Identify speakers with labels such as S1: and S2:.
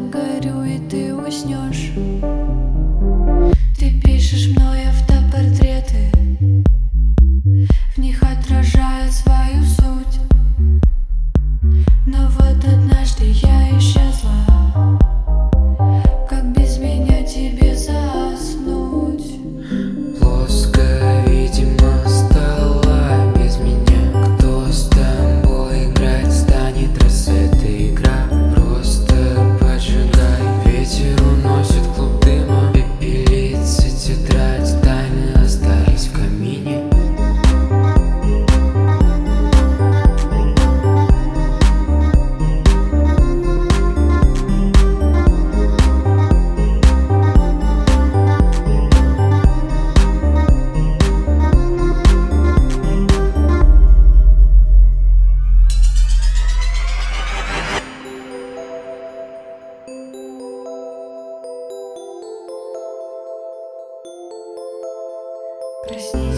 S1: горю, и ты уснешь. Ты пишешь мной автопортреты, в них отражая свою суть. Но вот однажды я исчезла. Как без меня тебе заснуть?
S2: Плоско, видимо, стала без меня. Кто с тобой играть станет, раз эта игра просто поджигай. Ветер уносит клуб дыма, пепелица тетрадь, тайны остались в камине.
S1: Проснись.